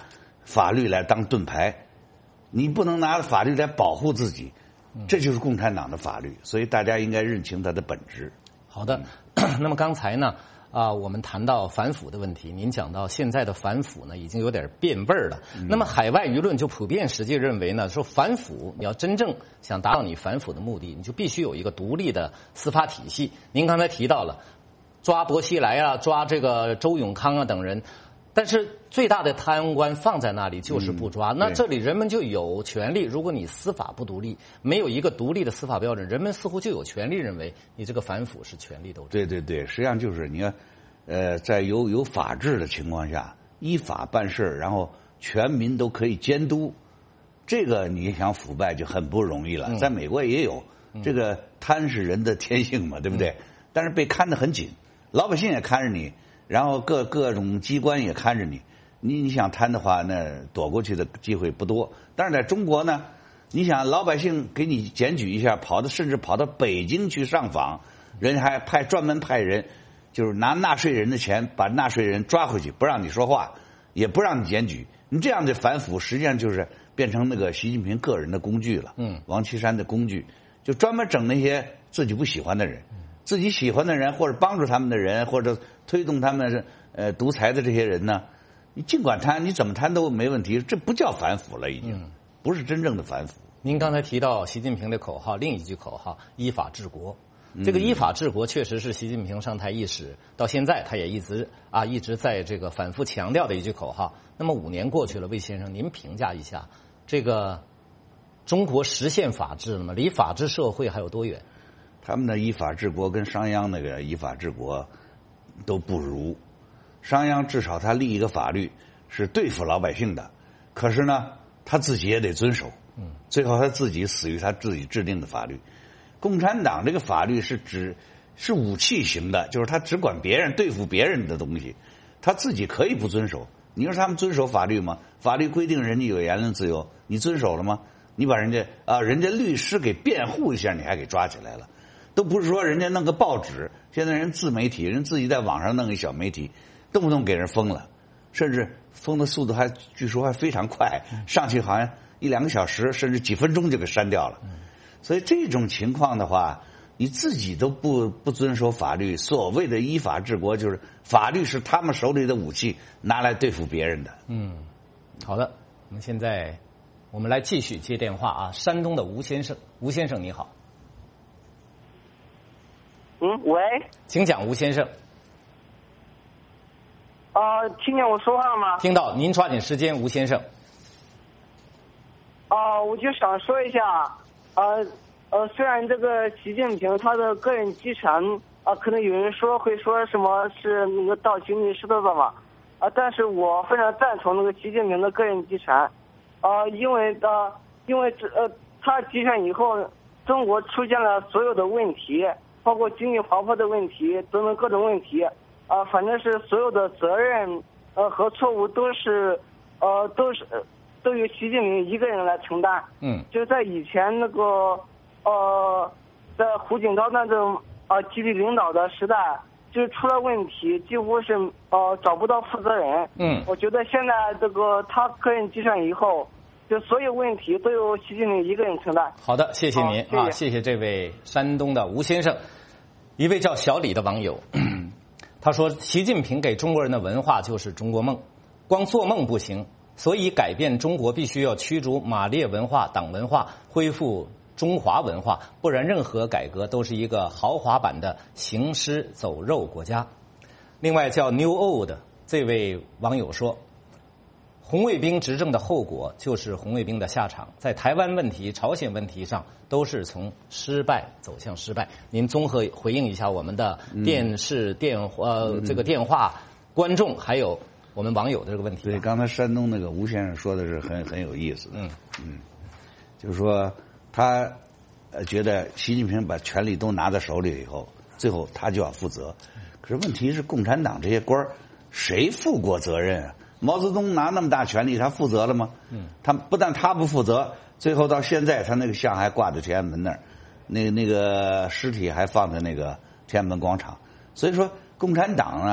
法律来当盾牌，你不能拿法律来保护自己，这就是共产党的法律，所以大家应该认清它的本质。 好的，那么刚才呢我们谈到反腐的问题，您讲到现在的反腐呢已经有点变味儿了。那么海外舆论就普遍实际认为呢，说反腐你要真正想达到你反腐的目的，你就必须有一个独立的司法体系。您刚才提到了抓薄熙来啊，抓这个周永康啊等人，但是最大的贪官放在那里就是不抓，那这里人们就有权利，如果你司法不独立，没有一个独立的司法标准，人们似乎就有权利认为你这个反腐是权力斗争。 对对对，实际上就是你要在有法治的情况下依法办事，然后全民都可以监督，这个你想腐败就很不容易了。在美国也有这个贪是人的天性嘛，对不对？但是被看得很紧，老百姓也看着你，然后各种机关也看着你，你想贪的话，那躲过去的机会不多。但是在中国呢，你想老百姓给你检举一下，甚至跑到北京去上访，人还专门派人，就是拿纳税人的钱把纳税人抓回去，不让你说话，也不让你检举。你这样的反腐，实际上就是变成那个习近平个人的工具了，王岐山的工具，就专门整那些自己不喜欢的人。自己喜欢的人，或者帮助他们的人，或者推动他们独裁的这些人呢，你尽管贪，你怎么贪都没问题，这不叫反腐了，已经不是真正的反腐。 您刚才提到习近平的口号，另一句口号依法治国，这个依法治国确实是习近平上台伊始到现在他也一直在这个反复强调的一句口号。那么5年过去了，魏先生您评价一下，这个中国实现法治了吗？离法治社会还有多远？ 他们的依法治国跟商鞅那个依法治国都不如。商鞅至少他立一个法律是对付老百姓的，可是呢他自己也得遵守，最后他自己死于他自己制定的法律。共产党这个法律是武器型的，就是他只管别人，对付别人的东西，他自己可以不遵守。你说他们遵守法律吗？法律规定人家有言论自由，你遵守了吗？你把人家律师给辩护一下，你还给抓起来了。都不是说人家弄个报纸，现在人自媒体，人自己在网上弄个小媒体，动不动给人封了，甚至封的速度据说还非常快，上去好像1-2个小时，甚至几分钟就给删掉了。所以这种情况的话，你自己都不遵守法律，所谓的依法治国，就是法律是他们手里的武器，拿来对付别人的。 好的，我们来继续接电话啊，山东的吴先生，吴先生你好。 喂， 请讲，吴先生。 听见我说话吗？ 听到，您抓紧时间，吴先生。 我就想说一下，虽然这个习近平他的个人集权可能有人会说什么是那个倒行逆施的嘛，但是我非常赞同那个习近平的个人集权，因为他集权以后，中国出现了所有的问题。包括经济滑坡的问题等等各种问题，反正是所有的责任和错误都由习近平一个人来承担。就在以前那个在胡锦涛那种集体领导的时代，就是出了问题几乎是找不到负责人。我觉得现在这个他个人集权以后，就所有问题都由习近平一个人承担。 好的，谢谢您啊，谢谢这位山东的吴先生。一位叫小李的网友，他说习近平给中国人的文化就是中国梦，光做梦不行，所以改变中国必须要驱逐马列文化、党文化，恢复中华文化，不然任何改革都是一个豪华版的行尸走肉国家。另外叫 New Old 这位网友说，红卫兵执政的后果就是红卫兵的下场，在台湾问题、朝鲜问题上都是从失败走向失败。您综合回应一下我们的电视、这个电话观众还有我们网友的这个问题。 对，刚才山东那个吴先生说的是很有意思。就是说他觉得习近平把权力都拿在手里以后，最后他就要负责。可是问题是，共产党这些官谁负过责任啊？毛泽东拿那么大权力，他负责了吗？他不但他不负责，最后到现在他那个像还挂在天安门那儿，那个尸体还放在那个天安门广场。所以说，共产党呢，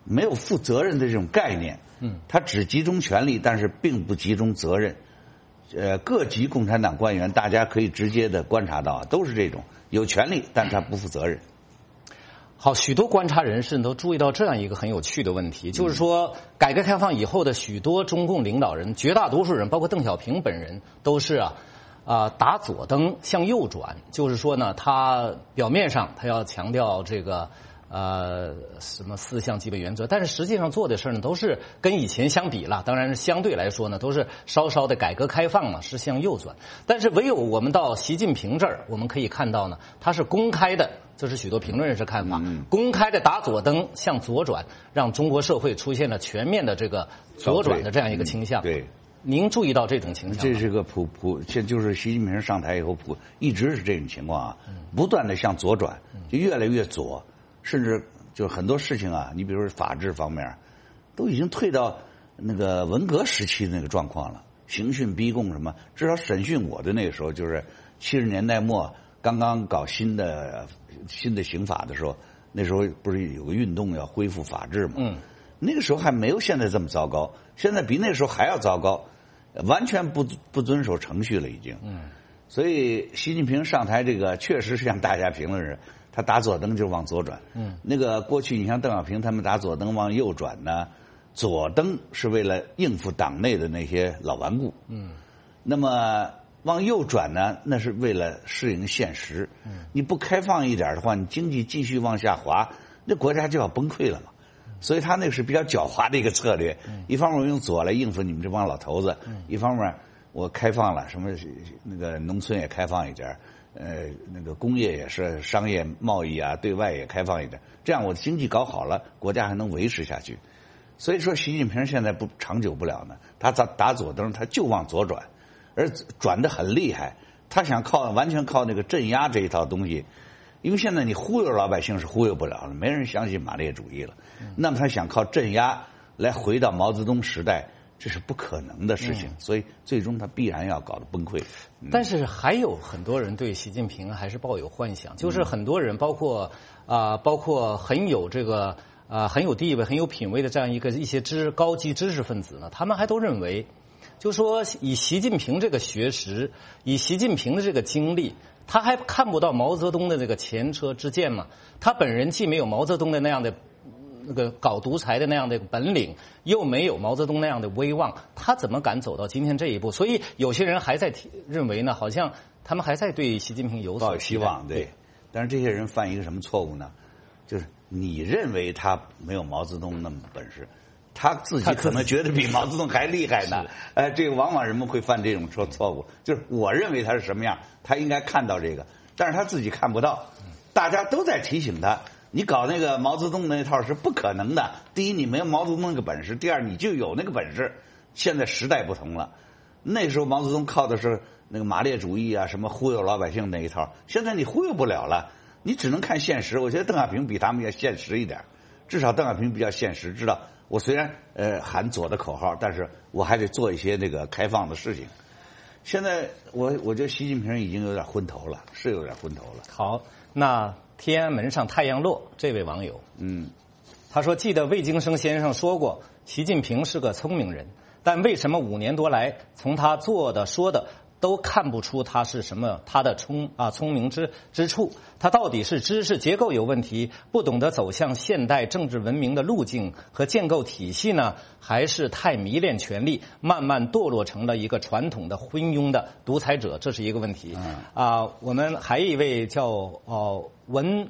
没有负责任的这种概念。他只集中权力，但是并不集中责任。各级共产党官员，大家可以直接的观察到，都是这种有权利，但他不负责任。 好，许多观察人士都注意到这样一个很有趣的问题，就是说，改革开放以后的许多中共领导人，绝大多数人，包括邓小平本人，都是打左灯向右转，就是说呢，他表面上他要强调这个什么4项基本原则，但是实际上做的事呢，都是跟以前相比了，当然是相对来说呢，都是稍稍的改革开放嘛，是向右转。但是唯有我们到习近平这儿，我们可以看到呢，他是公开的。这是许多评论人士看法，公开的打左灯向左转，让中国社会出现了全面的这个左转的这样一个倾向。 对， 您注意到这种倾向吗？ 这是个现就是习近平上台以后一直是这种情况啊，不断的向左转，就越来越左，甚至就很多事情啊，你比如说法治方面，都已经退到那个文革时期的那个状况了，刑讯逼供什么，至少审讯我的那个时候就是70年代末。刚刚搞新的刑法的时候，那时候不是有个运动要恢复法治嘛？那个时候还没有现在这么糟糕，现在比那时候还要糟糕，完全不遵守程序了已经。所以习近平上台这个确实是像大家评论是，他打左灯就往左转。那个过去你像邓小平他们打左灯往右转呢，左灯是为了应付党内的那些老顽固。那么。往右转呢，那是为了适应现实。你不开放一点的话，你经济继续往下滑，那国家就要崩溃了嘛。所以他那个是比较狡猾的一个策略。一方面我用左来应付你们这帮老头子，一方面我开放了，什么那个农村也开放一点，那个工业也是商业贸易啊，对外也开放一点，这样我的经济搞好了，国家还能维持下去。所以说习近平现在不长久不了呢，他打左灯他就往左转。而转得很厉害，他想完全靠那个镇压这一套东西，因为现在你忽悠老百姓是忽悠不了了，没人相信马列主义了。那么他想靠镇压来回到毛泽东时代，这是不可能的事情，所以最终他必然要搞得崩溃。 但是还有很多人对习近平还是抱有幻想，就是很多人包括很有这个很有地位、很有品位的这样一些高级知识分子呢，他们还都认为。就说以习近平这个学识，以习近平的这个经历，他还看不到毛泽东的这个前车之鉴吗？他本人既没有毛泽东的那样的那个搞独裁的那样的本领，又没有毛泽东那样的威望，他怎么敢走到今天这一步？所以有些人还在认为呢，好像他们还在对习近平有所希望。对，但是这些人犯一个什么错误呢？就是你认为他没有毛泽东那么本事。他自己可能觉得比毛泽东还厉害呢，这个往往人们会犯这种错误，就是我认为他是什么样，他应该看到这个，但是他自己看不到，大家都在提醒他，你搞那个毛泽东那套是不可能的。第一，你没有毛泽东那个本事；第二，你就有那个本事。现在时代不同了，那时候毛泽东靠的是那个马列主义啊，什么忽悠老百姓那一套，现在你忽悠不了了，你只能看现实。我觉得邓小平比他们要现实一点，至少邓小平比较现实，知道。我虽然喊左的口号，但是我还得做一些那个开放的事情。现在我觉得习近平已经有点昏头了，是有点昏头了。 好，那天安门上太阳落这位网友，他说记得魏京生先生说过，习近平是个聪明人，但为什么5年多来从他做的说的都看不出他是什么他的聪明之处？他到底是知识结构有问题，不懂得走向现代政治文明的路径和建构体系呢，还是太迷恋权力，慢慢堕落成了一个传统的昏庸的独裁者？这是一个问题。我们还有一位叫文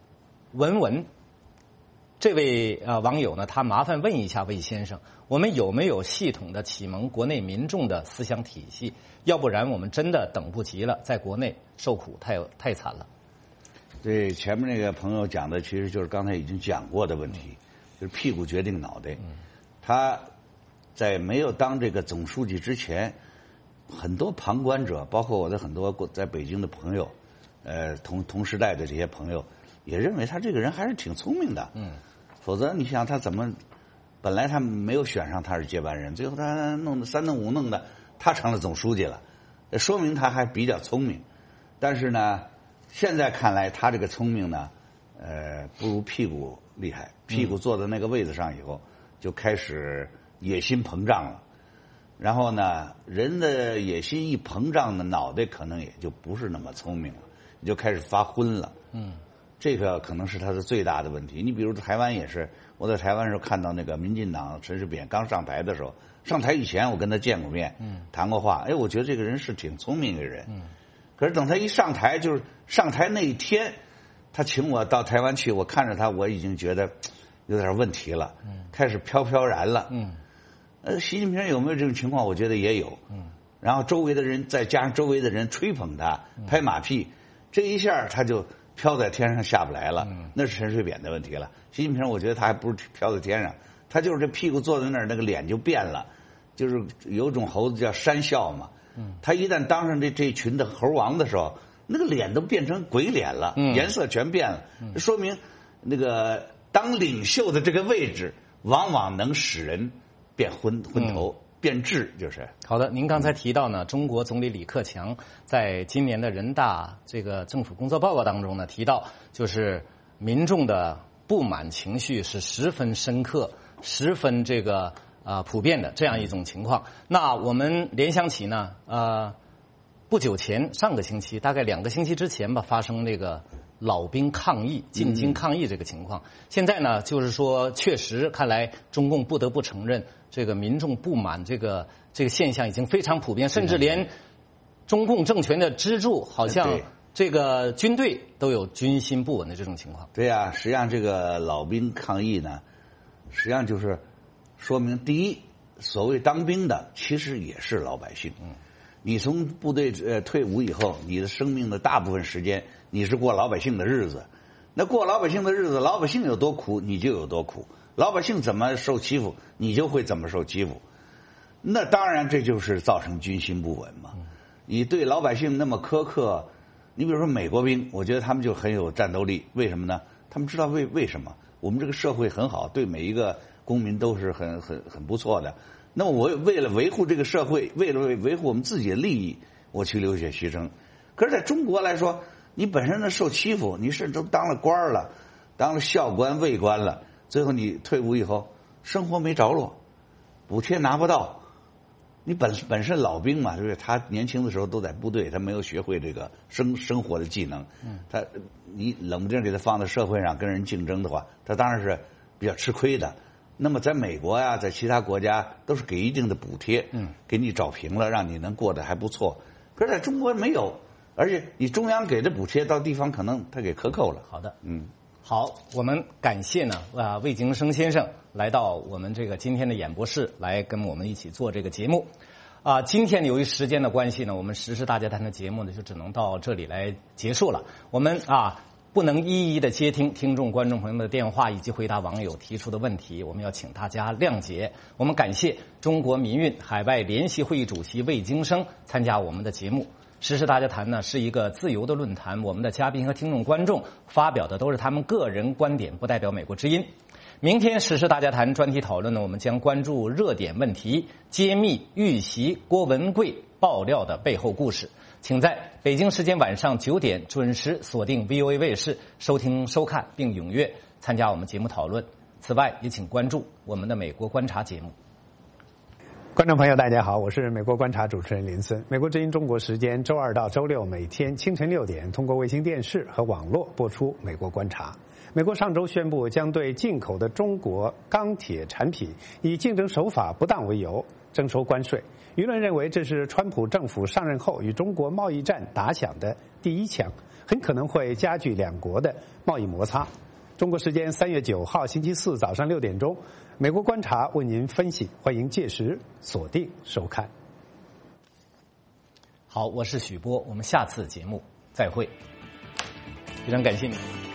这位网友呢，他麻烦问一下魏先生，我们有没有系统的启蒙国内民众的思想体系？要不然我们真的等不及了，在国内受苦太惨了。 对，前面那个朋友讲的，其实就是刚才已经讲过的问题，就是屁股决定脑袋。他在没有当这个总书记之前，很多旁观者，包括我的很多在北京的朋友，同时代的这些朋友，也认为他这个人还是挺聪明的。否则你想他怎么，本来他没有选上他是接班人，最后他弄得3弄5弄的，他成了总书记了，说明他还比较聪明。但是呢，现在看来他这个聪明呢， 不如屁股厉害。屁股坐在那个位子上以后，就开始野心膨胀了。然后呢，人的野心一膨胀呢，脑袋可能也就不是那么聪明了，你就开始发昏了。这个可能是他的最大的问题。你比如台湾也是，我在台湾时候看到那个民进党陈水扁刚上台的时候，上台以前我跟他见过面，谈过话。哎，我觉得这个人是挺聪明的人。可是等他一上台，就是上台那一天，他请我到台湾去，我看着他，我已经觉得有点问题了，开始飘飘然了。习近平有没有这种情况？我觉得也有。然后周围的人再加上周围的人吹捧他、拍马屁，这一下他就飘在天上下不来了。那是陈水扁的问题了。习近平我觉得他还不是飘在天上，他就是这屁股坐在那儿，那个脸就变了，就是有种猴子叫山笑嘛。他一旦当上这群的猴王的时候，那个脸都变成鬼脸了，颜色全变了。说明那个当领袖的这个位置，往往能使人变昏头。变质就是好的。您刚才提到呢，中国总理李克强在今年的人大这个政府工作报告当中呢，提到就是民众的不满情绪是十分深刻、十分这个普遍的这样一种情况。那我们联想起呢，不久前上个星期，大概2个星期之前吧，发生那个老兵抗议、进京抗议这个情况。现在呢，就是说确实看来中共不得不承认。这个民众不满这个现象已经非常普遍，甚至连中共政权的支柱，好像这个军队都有军心不稳的这种情况。 对呀，实际上这个老兵抗议呢，实际上就是说明第一，所谓当兵的其实也是老百姓。你从部队退伍以后，你的生命的大部分时间你是过老百姓的日子。那过老百姓的日子，老百姓有多苦，你就有多苦。老百姓怎么受欺负，你就会怎么受欺负。那当然，这就是造成军心不稳嘛。你对老百姓那么苛刻，你比如说美国兵，我觉得他们就很有战斗力。为什么呢？他们知道为什么我们这个社会很好，对每一个公民都是很不错的。那么我为了维护这个社会，为了维护我们自己的利益，我去流血牺牲。可是在中国来说，你本身的受欺负，你甚至都当了官了，当了校官、尉官了。最后你退伍以后，生活没着落，补贴拿不到。你本身老兵嘛，对不对？他年轻的时候都在部队，他没有学会这个生活的技能。你冷不丁给他放到社会上跟人竞争的话，他当然是比较吃亏的。那么在美国呀，在其他国家都是给一定的补贴，给你找平了，让你能过得还不错。可是在中国没有，而且你中央给的补贴到地方可能他给克扣了。 好的，好，我们感谢呢魏京生先生来到我们这个今天的演播室来跟我们一起做这个节目。今天由于时间的关系呢，我们时事大家谈的节目呢就只能到这里来结束了。我们不能一一的接听听众观众朋友们的电话以及回答网友提出的问题，我们要请大家谅解。我们感谢中国民运海外联席会议主席魏京生参加我们的节目。时事大家谈呢是一个自由的论坛，我们的嘉宾和听众观众发表的都是他们个人观点，不代表美国之音。明天时事大家谈专题讨论呢，我们将关注热点问题，揭秘遇袭郭文贵爆料的背后故事。请在北京时间晚上9点准时锁定 VOA 卫视收听收看，并踊跃参加我们节目讨论。此外，也请关注我们的美国观察节目。 观众朋友大家好，我是美国观察主持人林森。美国之音中国时间周2到周6每天清晨6点通过卫星电视和网络播出美国观察。美国上周宣布将对进口的中国钢铁产品以竞争手法不当为由征收关税，舆论认为这是川普政府上任后与中国贸易战打响的第一枪，很可能会加剧两国的贸易摩擦。中国时间3月9号星期四早上6点钟，美国观察为您分析，欢迎届时锁定收看。 好，我是许波，我们下次节目再会，非常感谢您。